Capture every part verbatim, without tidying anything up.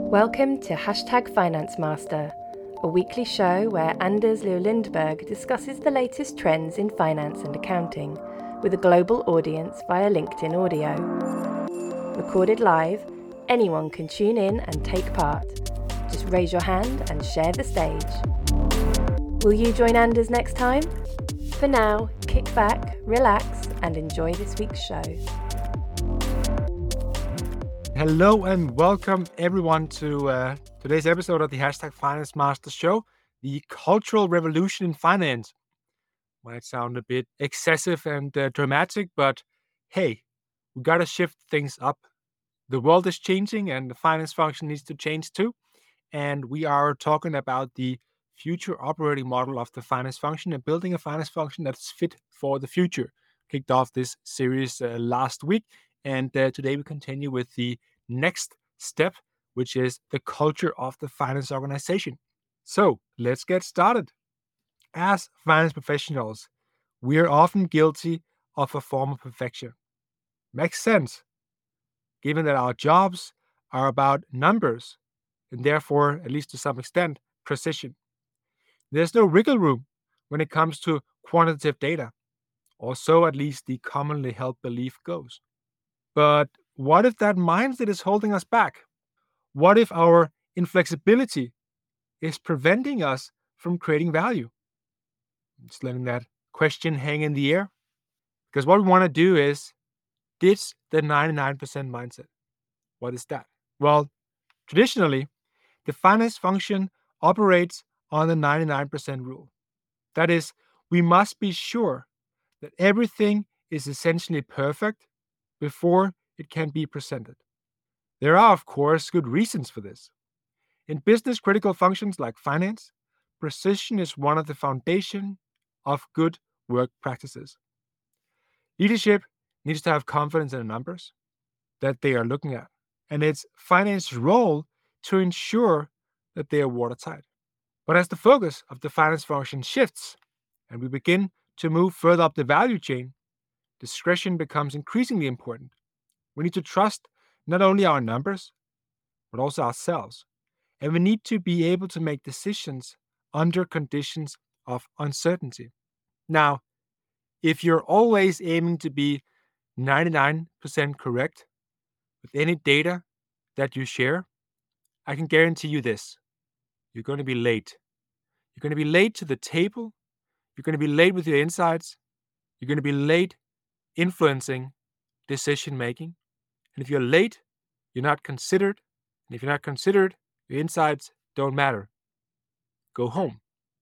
Welcome to Hashtag Finance Master, a weekly show where Anders Leo Lindberg discusses the latest trends in finance and accounting with a global audience via LinkedIn audio. Recorded live, anyone can tune in and take part. Just raise your hand and share the stage. Will you join Anders next time? For now, kick back, relax, and enjoy this week's show. Hello and welcome everyone to uh, today's episode of the Hashtag Finance Master Show, the cultural revolution in finance. Might sound a bit excessive and uh, dramatic, but hey, we gotta shift things up. The world is changing and the finance function needs to change too. And we are talking about the future operating model of the finance function and building a finance function that's fit for the future. Kicked off this series uh, last week. And uh, today we continue with the next step, which is the culture of the finance organization. So let's get started. As finance professionals, we are often guilty of a form of perfection. Makes sense, given that our jobs are about numbers and therefore, at least to some extent, precision. There's no wiggle room when it comes to quantitative data, or so at least the commonly held belief goes. But what if that mindset is holding us back? What if our inflexibility is preventing us from creating value? Just letting that question hang in the air. Because what we want to do is ditch the ninety-nine percent mindset. What is that? Well, traditionally, the finance function operates on the ninety-nine percent rule. That is, we must be sure that everything is essentially perfect before it can be presented. There are, of course, good reasons for this. In business-critical functions like finance, precision is one of the foundation of good work practices. Leadership needs to have confidence in the numbers that they are looking at, and it's finance's role to ensure that they are watertight. But as the focus of the finance function shifts and we begin to move further up the value chain, discretion becomes increasingly important. We need to trust not only our numbers, but also ourselves. And we need to be able to make decisions under conditions of uncertainty. Now, if you're always aiming to be ninety-nine percent correct with any data that you share, I can guarantee you this. You're going to be late. You're going to be late to the table. You're going to be late with your insights. You're going to be late influencing decision making. And if you're late, you're not considered. And if you're not considered, your insights don't matter. Go home.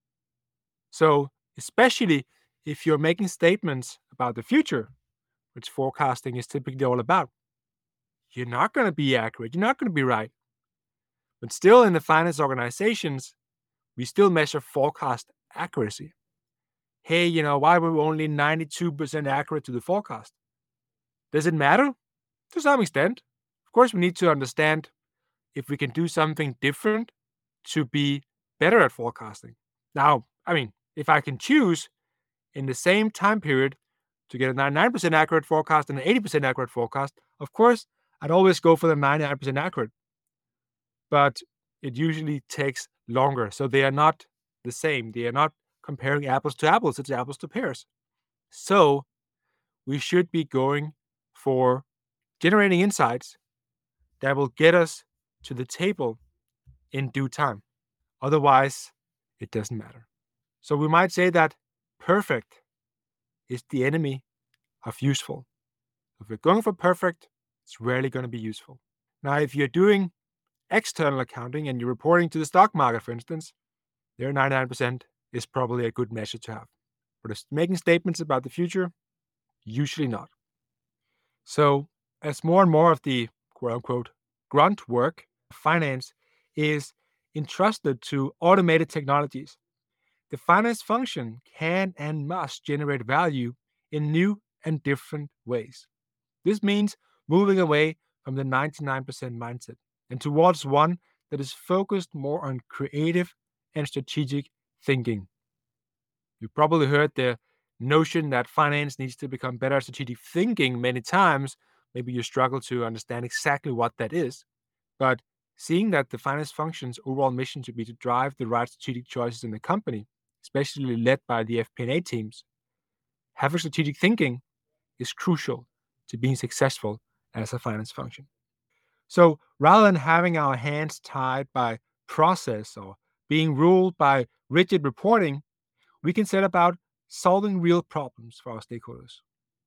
So, especially if you're making statements about the future, which forecasting is typically all about, you're not going to be accurate. You're not going to be right. But still, in the finance organizations, we still measure forecast accuracy. Hey, you know, why were we only ninety-two percent accurate to the forecast? Does it matter? To some extent. Of course, we need to understand if we can do something different to be better at forecasting. Now, I mean, if I can choose in the same time period to get a ninety-nine percent accurate forecast and an eighty percent accurate forecast, of course, I'd always go for the ninety-nine percent accurate. But it usually takes longer. So they are not the same. They are not comparing apples to apples. It's apples to pears. So we should be going for generating insights that will get us to the table in due time. Otherwise, it doesn't matter. So we might say that perfect is the enemy of useful. If we're going for perfect, it's rarely going to be useful. Now, if you're doing external accounting and you're reporting to the stock market, for instance, their ninety-nine percent is probably a good measure to have. But if making statements about the future, usually not. So as more and more of the quote-unquote grunt work of finance is entrusted to automated technologies, the finance function can and must generate value in new and different ways. This means moving away from the ninety-nine percent mindset and towards one that is focused more on creative and strategic thinking. You've probably heard the notion that finance needs to become better at strategic thinking many times. Maybe you struggle to understand exactly what that is. But seeing that the finance function's overall mission should be to drive the right strategic choices in the company, especially led by the F P and A teams, having strategic thinking is crucial to being successful as a finance function. So rather than having our hands tied by process or being ruled by rigid reporting, we can set about solving real problems for our stakeholders.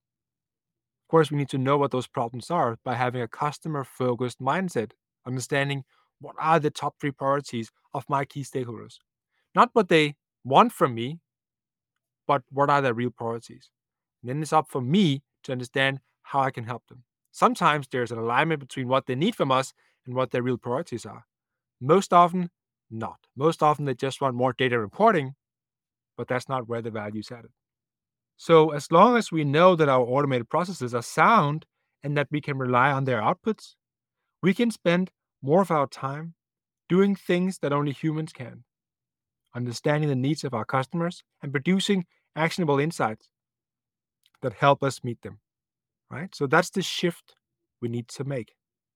Of course, we need to know what those problems are by having a customer-focused mindset, understanding what are the top three priorities of my key stakeholders. Not what they want from me, but what are their real priorities. And then it's up for me to understand how I can help them. Sometimes there's an alignment between what they need from us and what their real priorities are. Most often, not. Most often, they just want more data reporting, but that's not where the value is added. So as long as we know that our automated processes are sound and that we can rely on their outputs, we can spend more of our time doing things that only humans can, understanding the needs of our customers and producing actionable insights that help us meet them, right? So that's the shift we need to make.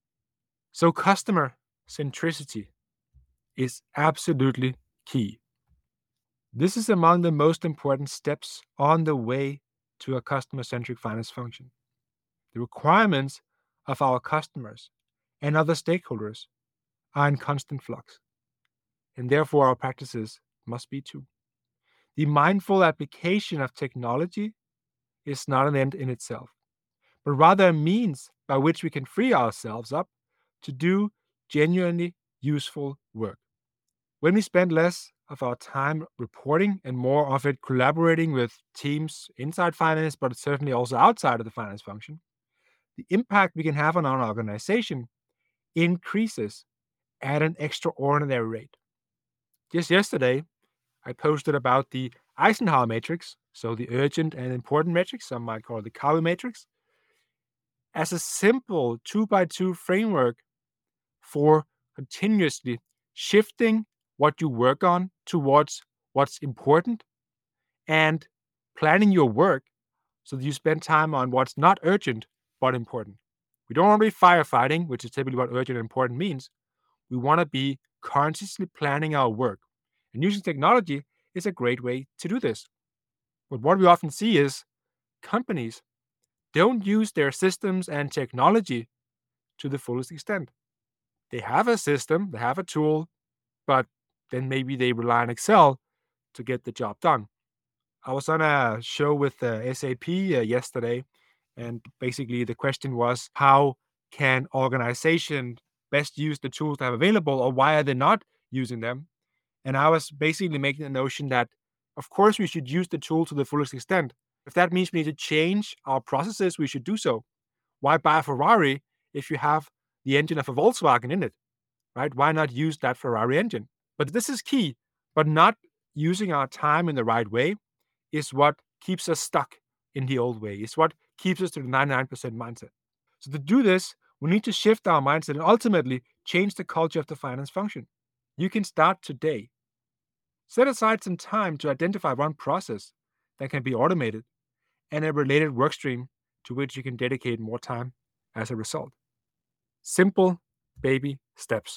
So customer centricity is absolutely key. This is among the most important steps on the way to a customer-centric finance function. The requirements of our customers and other stakeholders are in constant flux, and therefore our practices must be too. The mindful application of technology is not an end in itself, but rather a means by which we can free ourselves up to do genuinely useful work. When we spend less of our time reporting and more of it collaborating with teams inside finance, but certainly also outside of the finance function, the impact we can have on our organization increases at an extraordinary rate. Just yesterday, I posted about the Eisenhower matrix, so the urgent and important matrix, some might call it the Cowie matrix, as a simple two by two framework for continuously shifting what you work on towards what's important and planning your work so that you spend time on what's not urgent but important. We don't want to be firefighting, which is typically what urgent and important means. We want to be consciously planning our work. And using technology is a great way to do this. But what we often see is companies don't use their systems and technology to the fullest extent. They have a system, they have a tool, but then maybe they rely on Excel to get the job done. I was on a show with uh, S A P uh, yesterday, and basically the question was, how can organizations best use the tools they have available, or why are they not using them? And I was basically making the notion that, of course, we should use the tool to the fullest extent. If that means we need to change our processes, we should do so. Why buy a Ferrari if you have the engine of a Volkswagen in it, right? Why not use that Ferrari engine? But this is key. But not using our time in the right way is what keeps us stuck in the old way. It's what keeps us to the ninety-nine percent mindset. So to do this, we need to shift our mindset and ultimately change the culture of the finance function. You can start today. Set aside some time to identify one process that can be automated and a related workstream to which you can dedicate more time as a result. Simple baby steps.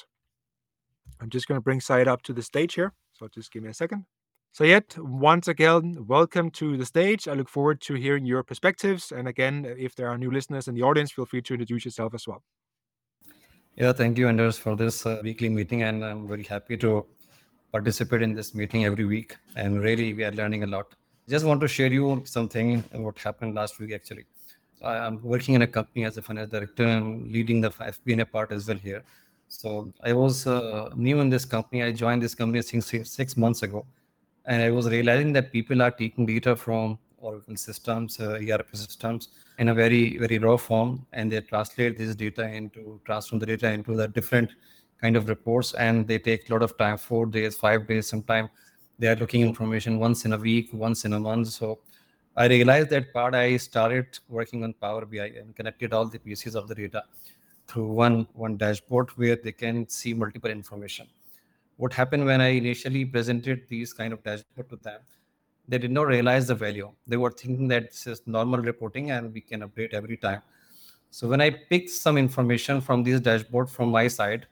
I'm just going to bring Syed up to the stage here, so just give me a second. Syed, once again, welcome to the stage. I look forward to hearing your perspectives. And again, if there are new listeners in the audience, feel free to introduce yourself as well. Yeah, thank you, Anders, for this uh, weekly meeting. And I'm very happy to participate in this meeting every week. And really, we are learning a lot. Just want to share you something what happened last week, actually. I'm working in a company as a finance director and leading the F P and A part as well here. So I was uh, new in this company. I joined this company six, six months ago. And I was realizing that people are taking data from Oracle systems, uh, E R P systems in a very, very raw form. And they translate this data into, transform the data into the different kind of reports. And they take a lot of time, four days, five days, sometimes they are looking information once in a week, once in a month. So I realized that part. I started working on Power B I and connected all the pieces of the data through one, one dashboard where they can see multiple information. What happened when I initially presented these kind of dashboard to them, they did not realize the value. They were thinking that this is normal reporting and we can update every time. So when I picked some information from this dashboard from my side,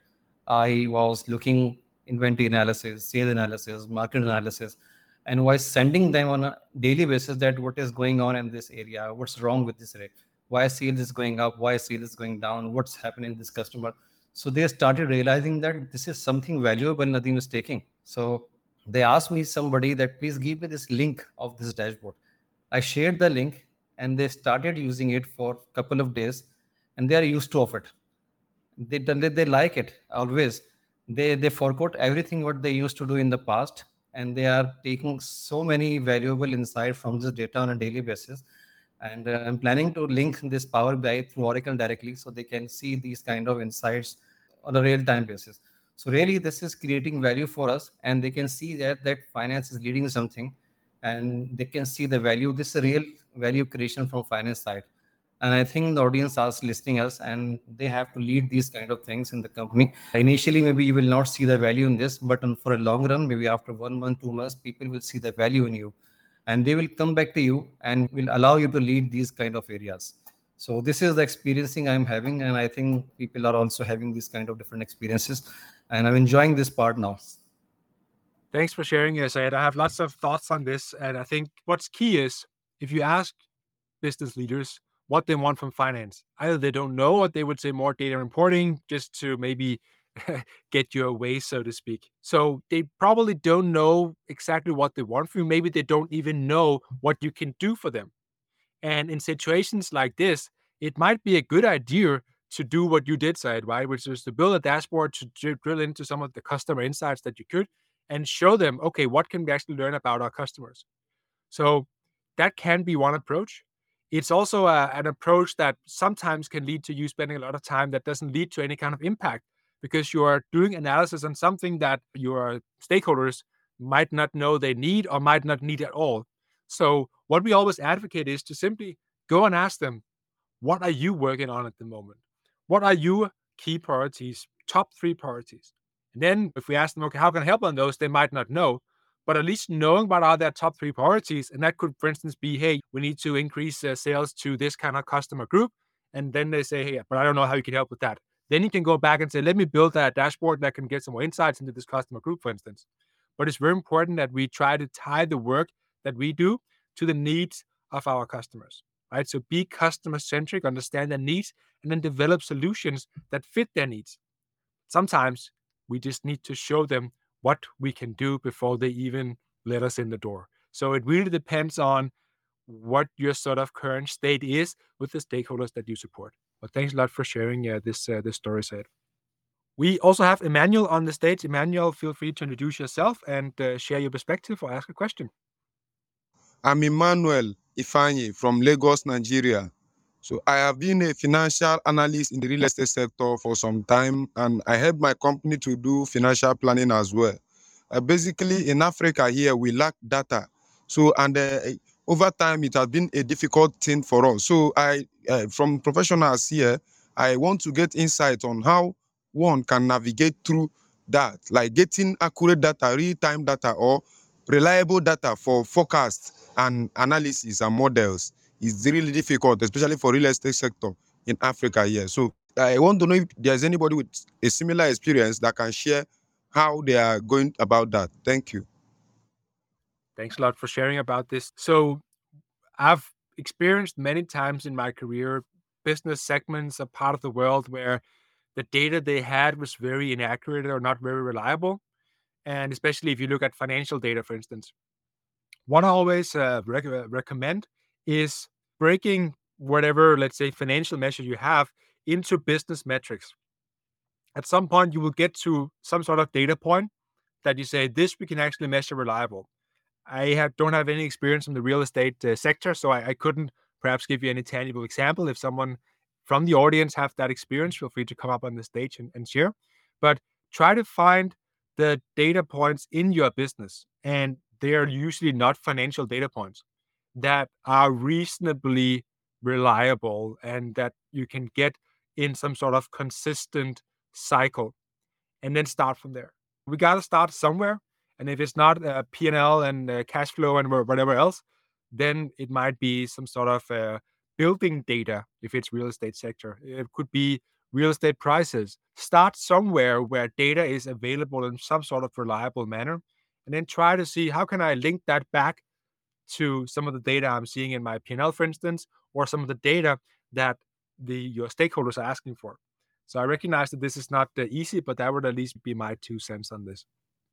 I was looking inventory analysis, sales analysis, market analysis, and was sending them on a daily basis that what is going on in this area, what's wrong with this rate, why sales is going up, why sales is going down, what's happening in this customer. So they started realizing that this is something valuable Nadeem is taking. So they asked me somebody that please give me this link of this dashboard. I shared the link and they started using it for a couple of days and they are used to of it. They, they, they like it always. They, they forgot everything what they used to do in the past and they are taking so many valuable insight from this data on a daily basis. And uh, I'm planning to link this Power B I through Oracle directly so they can see these kind of insights on a real-time basis. So really, this is creating value for us, and they can see that that finance is leading something, and they can see the value. This is a real value creation from finance side. And I think the audience is listening us, and they have to lead these kind of things in the company. Initially, maybe you will not see the value in this, but for a long run, maybe after one month, two months, people will see the value in you, and they will come back to you and will allow you to lead these kind of areas. So this is the experiencing I'm having, and I think people are also having these kind of different experiences, and I'm enjoying this part now. Thanks for sharing, Syed. I have lots of thoughts on this, and I think what's key is if you ask business leaders what they want from finance, either they don't know or they would say more data reporting just to maybe get your way, so to speak. So they probably don't know exactly what they want from you. Maybe they don't even know what you can do for them. And in situations like this, it might be a good idea to do what you did, Syed, right? Which is to build a dashboard to drill into some of the customer insights that you could and show them, okay, what can we actually learn about our customers? So that can be one approach. It's also a, an approach that sometimes can lead to you spending a lot of time that doesn't lead to any kind of impact because you are doing analysis on something that your stakeholders might not know they need or might not need at all. So what we always advocate is to simply go and ask them, what are you working on at the moment? What are your key priorities, top three priorities? And then if we ask them, okay, how can I help on those? They might not know, but at least knowing what are their top three priorities. And that could, for instance, be, hey, we need to increase uh, sales to this kind of customer group. And then they say, hey, but I don't know how you can help with that. Then you can go back and say, let me build that dashboard that can get some more insights into this customer group, for instance. But it's very important that we try to tie the work that we do to the needs of our customers, right? So be customer-centric, understand their needs, and then develop solutions that fit their needs. Sometimes we just need to show them what we can do before they even let us in the door. So it really depends on what your sort of current state is with the stakeholders that you support. But thanks a lot for sharing uh, this uh, this story, Syed. We also have Emmanuel on the stage. Emmanuel, feel free to introduce yourself and uh, share your perspective or ask a question. I'm Emmanuel Ifanye from Lagos, Nigeria. So I have been a financial analyst in the real estate sector for some time, and I help my company to do financial planning as well. Uh, basically, in Africa here, we lack data. So, and uh, over time, it has been a difficult thing for us. So I, uh, from professionals here, I want to get insight on how one can navigate through that, like getting accurate data, real-time data, or reliable data for forecasts and analysis and models is really difficult, especially for real estate sector in Africa here. So I want to know if there's anybody with a similar experience that can share how they are going about that. Thank you. Thanks a lot for sharing about this. So I've experienced many times in my career business segments, a part of the world where the data they had was very inaccurate or not very reliable. And especially if you look at financial data, for instance. What I always uh, rec- recommend is breaking whatever, let's say, financial measure you have into business metrics. At some point, you will get to some sort of data point that you say, this we can actually measure reliable. I have, don't have any experience in the real estate uh, sector, so I, I couldn't perhaps give you any tangible example. If someone from the audience have that experience, feel free to come up on the stage and, and share. But try to find the data points in your business, and they are usually not financial data points that are reasonably reliable and that you can get in some sort of consistent cycle, and then start from there. We got to start somewhere. And if it's not uh, P and L and uh, cash flow and whatever else, then it might be some sort of uh, building data if it's real estate sector. It could be real estate prices. Start somewhere where data is available in some sort of reliable manner, and then try to see how can I link that back to some of the data I'm seeing in my P and L, for instance, or some of the data that the your stakeholders are asking for. So I recognize that this is not uh, easy, but that would at least be my two cents on this.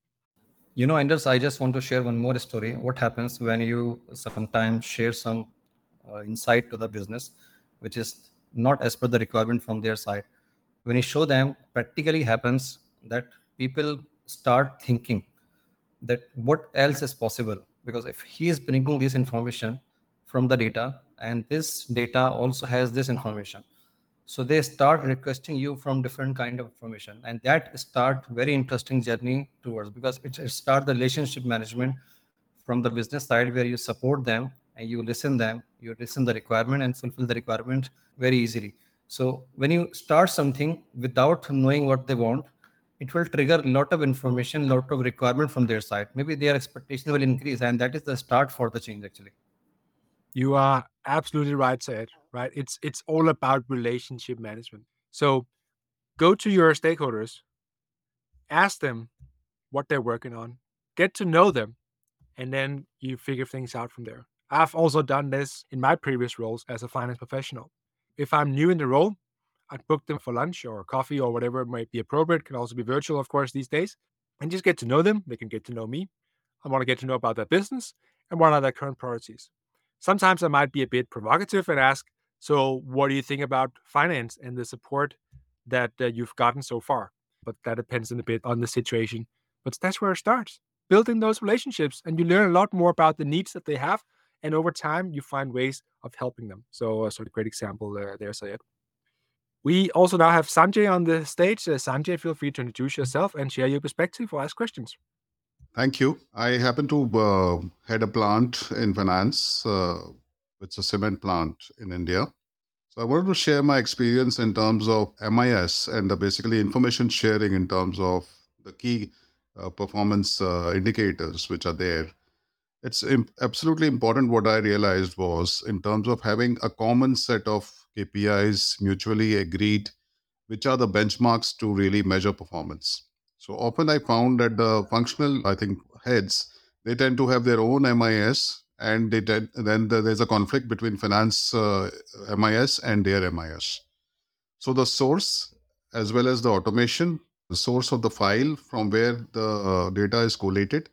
You know, Anders, I just want to share one more story. What happens when you sometimes share some uh, insight to the business, which is not as per the requirement from their side. When you show them, practically happens that people start thinking that what else is possible, because if he is bringing this information from the data and this data also has this information, so they start requesting you from different kind of information, and that start very interesting journey towards, because it, it start the relationship management from the business side, where you support them and you listen them, you listen the requirement and fulfill the requirement very easily. So when you start something without knowing what they want, it will trigger a lot of information, lot of requirement from their side. Maybe their expectation will increase, and that is the start for the change actually. You are absolutely right, Syed, right? It's it's all about relationship management. So go to your stakeholders, ask them what they're working on, get to know them, and then you figure things out from there. I've also done this in my previous roles as a finance professional. If I'm new in the role, I'd book them for lunch or coffee or whatever might be appropriate. It can also be virtual, of course, these days, and just get to know them. They can get to know me. I want to get to know about their business and what are their current priorities. Sometimes I might be a bit provocative and ask, so what do you think about finance and the support that uh, you've gotten so far? But that depends a bit on the situation. But that's where it starts, building those relationships, and you learn a lot more about the needs that they have. And over time, you find ways of helping them. So, uh, sort of great example uh, there, Syed. We also now have Sanjay on the stage. Uh, Sanjay, feel free to introduce yourself and share your perspective or ask questions. Thank you. I happen to uh, head a plant in finance. Uh, it's a cement plant in India. So I wanted to share my experience in terms of M I S and the basically information sharing in terms of the key uh, performance uh, indicators which are there. It's im- absolutely important. What I realized was in terms of having a common set of K P Is mutually agreed, which are the benchmarks to really measure performance. So often I found that the functional, I think, heads, they tend to have their own M I S, and they tend, then the, there's a conflict between finance uh, M I S and their M I S. So the source, as well as the automation, the source of the file from where the uh, data is collated,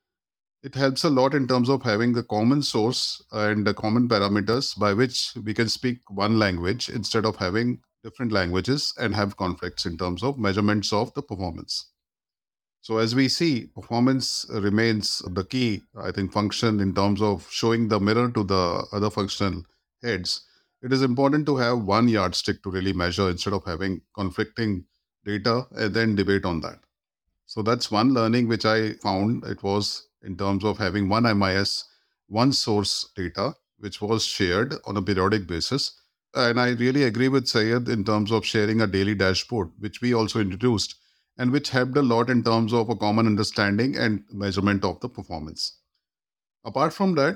it helps a lot in terms of having the common source and the common parameters by which we can speak one language instead of having different languages and have conflicts in terms of measurements of the performance. So as we see, performance remains the key, I think, function in terms of showing the mirror to the other functional heads. It is important to have one yardstick to really measure instead of having conflicting data and then debate on that. So that's one learning which I found. It was in terms of having one M I S, one source data, which was shared on a periodic basis. And I really agree with Syed in terms of sharing a daily dashboard, which we also introduced, and which helped a lot in terms of a common understanding and measurement of the performance. Apart from that,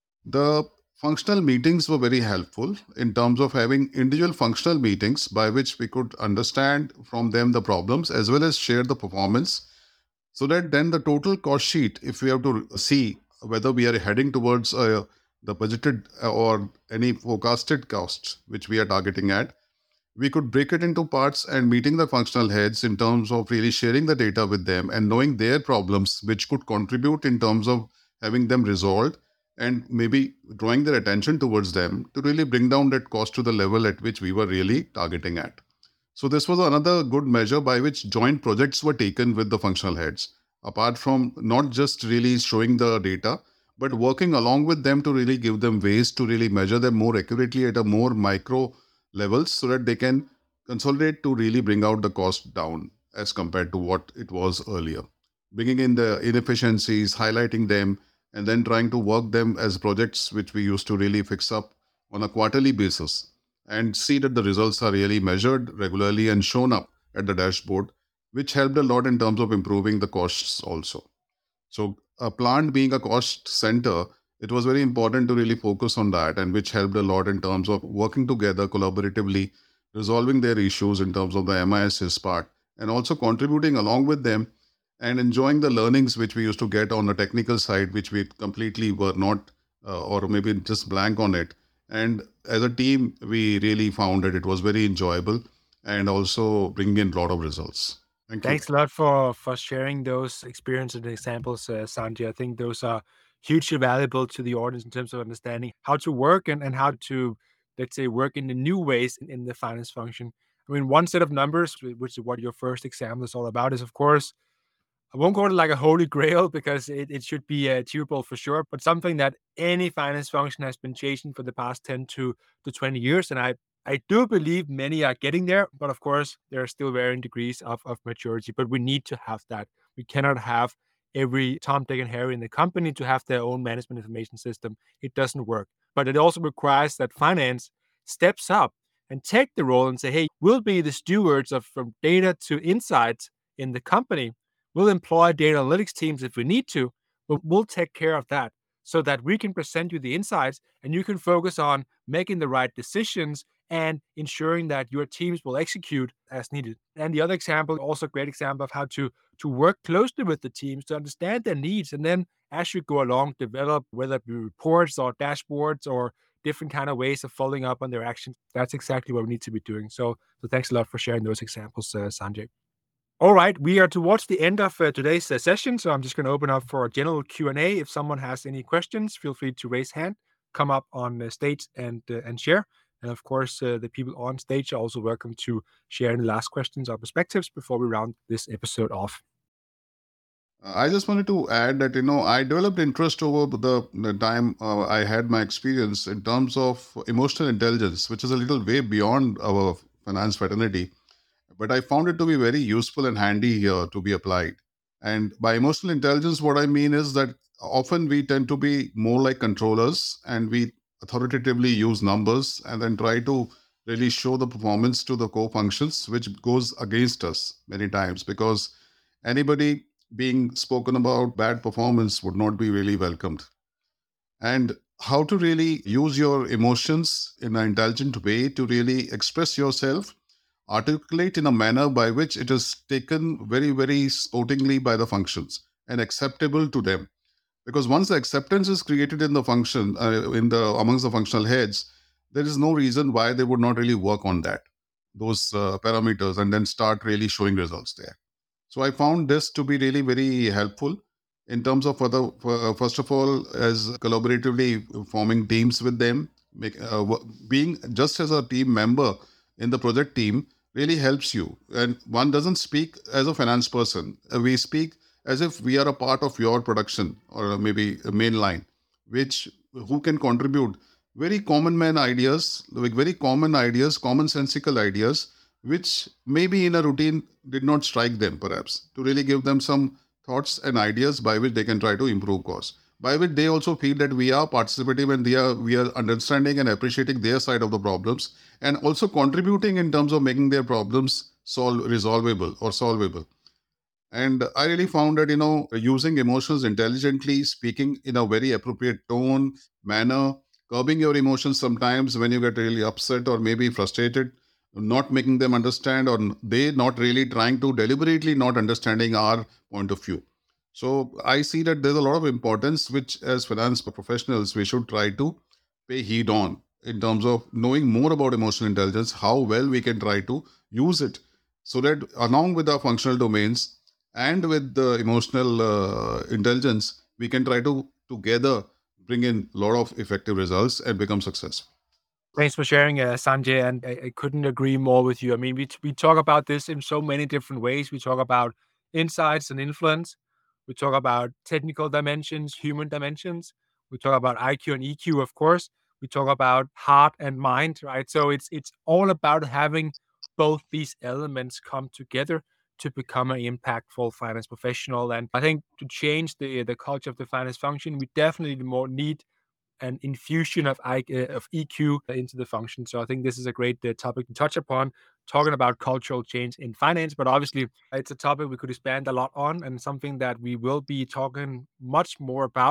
the functional meetings were very helpful in terms of having individual functional meetings by which we could understand from them the problems as well as share the performance, so that then the total cost sheet, if we have to see whether we are heading towards uh, the budgeted or any forecasted costs which we are targeting at, we could break it into parts and meeting the functional heads in terms of really sharing the data with them and knowing their problems, which could contribute in terms of having them resolved and maybe drawing their attention towards them to really bring down that cost to the level at which we were really targeting at. So this was another good measure by which joint projects were taken with the functional heads, apart from not just really showing the data, but working along with them to really give them ways to really measure them more accurately at a more micro levels so that they can consolidate to really bring out the cost down as compared to what it was earlier. Bringing in the inefficiencies, highlighting them, and then trying to work them as projects which we used to really fix up on a quarterly basis and see that the results are really measured regularly and shown up at the dashboard, which helped a lot in terms of improving the costs also. So a plant being a cost center, it was very important to really focus on that, and which helped a lot in terms of working together collaboratively resolving their issues in terms of the M I S's part, and also contributing along with them and enjoying the learnings which we used to get on the technical side, which we completely were not, uh, or maybe just blank on it. And as a team, we really found that it was very enjoyable and also bringing in a lot of results. Thank you. Thanks a lot for for sharing those experiences and examples, uh, Sanjay. I think those are hugely valuable to the audience in terms of understanding how to work and, and how to, let's say, work in the new ways in, in the finance function. I mean, one set of numbers, wh- which is what your first example is all about, is of course, I won't call it like a holy grail because it, it should be uh, achievable for sure, but something that any finance function has been chasing for the past ten to, to twenty years. And I, I do believe many are getting there, but of course, there are still varying degrees of, of maturity. But we need to have that. We cannot have every Tom, Dick, and Harry in the company to have their own management information system. It doesn't work. But it also requires that finance steps up and take the role and say, hey, we'll be the stewards of from data to insights in the company. We'll employ data analytics teams if we need to, but we'll take care of that so that we can present you the insights and you can focus on making the right decisions and ensuring that your teams will execute as needed. And the other example, also a great example of how to, to work closely with the teams to understand their needs. And then as you go along, develop whether it be reports or dashboards or different kind of ways of following up on their actions. That's exactly what we need to be doing. So, so thanks a lot for sharing those examples, uh, Sanjay. All right, we are towards the end of uh, today's uh, session, so I'm just going to open up for a general Q and A. If someone has any questions, feel free to raise hand, come up on uh, stage and uh, and share. And of course, uh, the people on stage are also welcome to share any last questions or perspectives before we round this episode off. I just wanted to add that, you know, I developed interest over the, the time uh, I had my experience in terms of emotional intelligence, which is a little way beyond our finance fraternity. But I found it to be very useful and handy here to be applied. And by emotional intelligence, what I mean is that often we tend to be more like controllers and we authoritatively use numbers and then try to really show the performance to the core functions, which goes against us many times because anybody being spoken about bad performance would not be really welcomed. And how to really use your emotions in an intelligent way to really express yourself, articulate in a manner by which it is taken very, very sportingly by the functions and acceptable to them. Because once the acceptance is created in the function, uh, in the amongst the functional heads, there is no reason why they would not really work on that, those uh, parameters, and then start really showing results there. So I found this to be really very helpful in terms of further, for, first of all, as collaboratively forming teams with them, make, uh, being just as a team member in the project team really helps you. And one doesn't speak as a finance person. Uh, We speak as if we are a part of your production or maybe a main line, which who can contribute very common man ideas, like very common ideas, commonsensical ideas, which maybe in a routine did not strike them perhaps, to really give them some thoughts and ideas by which they can try to improve course, by which they also feel that we are participative and they are, we are understanding and appreciating their side of the problems and also contributing in terms of making their problems solve resolvable or solvable. And I really found that, you know, using emotions intelligently, speaking in a very appropriate tone, manner, curbing your emotions sometimes when you get really upset or maybe frustrated, not making them understand, or they not really trying to deliberately not understanding our point of view. So I see that there's a lot of importance which as finance professionals we should try to pay heed on in terms of knowing more about emotional intelligence, how well we can try to use it so that along with our functional domains and with the emotional uh, intelligence, we can try to together bring in a lot of effective results and become successful. Thanks for sharing, uh, Sanjay, and I, I couldn't agree more with you. I mean, we we talk about this in so many different ways. We talk about insights and influence. We talk about technical dimensions, human dimensions. We talk about I Q and E Q, of course. We talk about heart and mind, right? So it's it's all about having both these elements come together to become an impactful finance professional. And I think to change the the culture of the finance function, we definitely more need an infusion of I, uh, of E Q into the function. So I think this is a great uh, topic to touch upon, talking about cultural change in finance. But obviously, it's a topic we could expand a lot on, and something that we will be talking much more about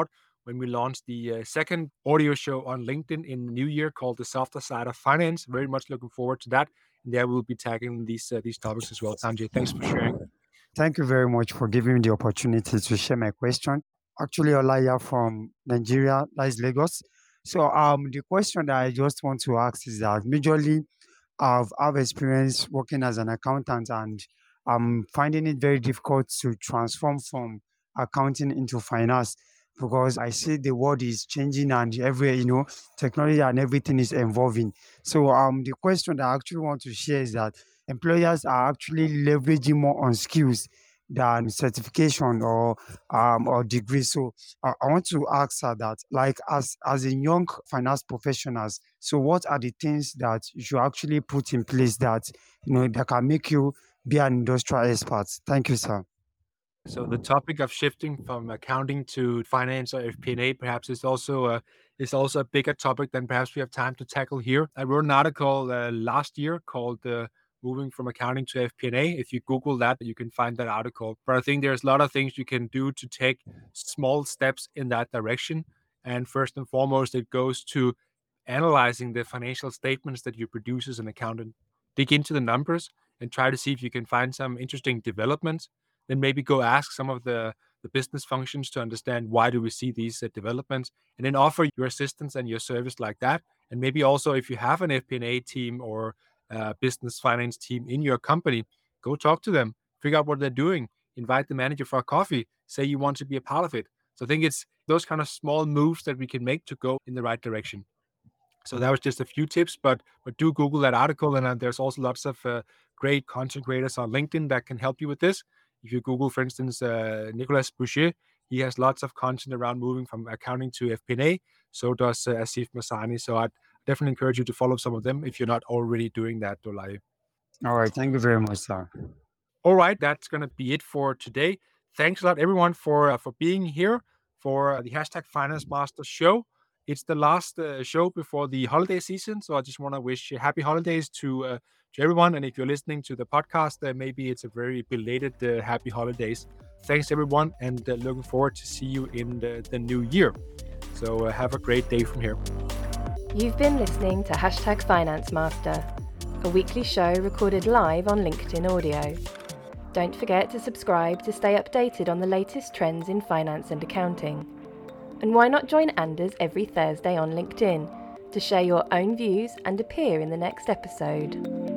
when we launch the uh, second audio show on LinkedIn in the new year called The Softer Side of Finance. Very much looking forward to that. And there we'll be tackling these uh, these topics as well. Sanjay, thanks for sharing. Thank you very much for giving me the opportunity to share my question. Actually, Olaya from Nigeria, that is Lagos. So um, the question that I just want to ask is that majorly I've have experience working as an accountant, and I'm finding it very difficult to transform from accounting into finance because I see the world is changing and everywhere, you know, technology and everything is evolving. So um, the question that I actually want to share is that employers are actually leveraging more on skills than certification or um or degree. So I, I want to ask her that, like, as as a young finance professionals, so what are the things that you should actually put in place that you know that can make you be an industrial expert? Thank you, sir. So the topic of shifting from accounting to finance or F P and A perhaps is also a is also a bigger topic than perhaps we have time to tackle here. I wrote an article uh, last year called uh, "Moving from Accounting to F P and A." If you Google that, you can find that article. But I think there's a lot of things you can do to take small steps in that direction. And first and foremost, it goes to analyzing the financial statements that you produce as an accountant. Dig into the numbers and try to see if you can find some interesting developments. Then maybe go ask some of the, the business functions to understand why do we see these uh, developments, and then offer your assistance and your service like that. And maybe also if you have an F P and A team or uh, business finance team in your company, go talk to them, figure out what they're doing, invite the manager for a coffee, say you want to be a part of it. So I think it's those kind of small moves that we can make to go in the right direction. So that was just a few tips, but but do Google that article, and uh, there's also lots of uh, great content creators on LinkedIn that can help you with this. If you Google, for instance, uh, Nicolas Boucher, he has lots of content around moving from accounting to F P and A. So does uh, Asif Masani. So I'd definitely encourage you to follow some of them if you're not already doing that, Dolai. All right, thank you very much, sir. All right, that's going to be it for today. Thanks a lot, everyone, for uh, for being here for uh, the Hashtag Finance Master show. It's the last uh, show before the holiday season, so I just want to wish happy holidays to uh, to everyone. And if you're listening to the podcast, uh, maybe it's a very belated uh, happy holidays. Thanks, everyone, and uh, looking forward to see you in the, the new year. So uh, have a great day from here. You've been listening to Hashtag Finance Master, a weekly show recorded live on LinkedIn Audio. Don't forget to subscribe to stay updated on the latest trends in finance and accounting. And why not join Anders every Thursday on LinkedIn to share your own views and appear in the next episode?